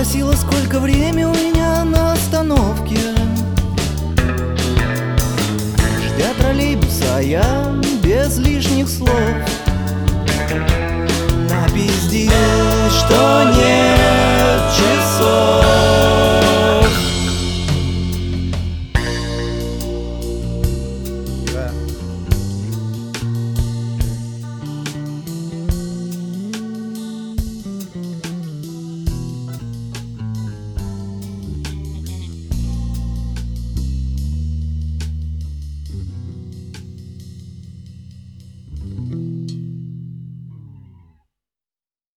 спросила, сколько время у меня на остановке. Ждя троллейбуса, я без лишних слов напиздил, что нет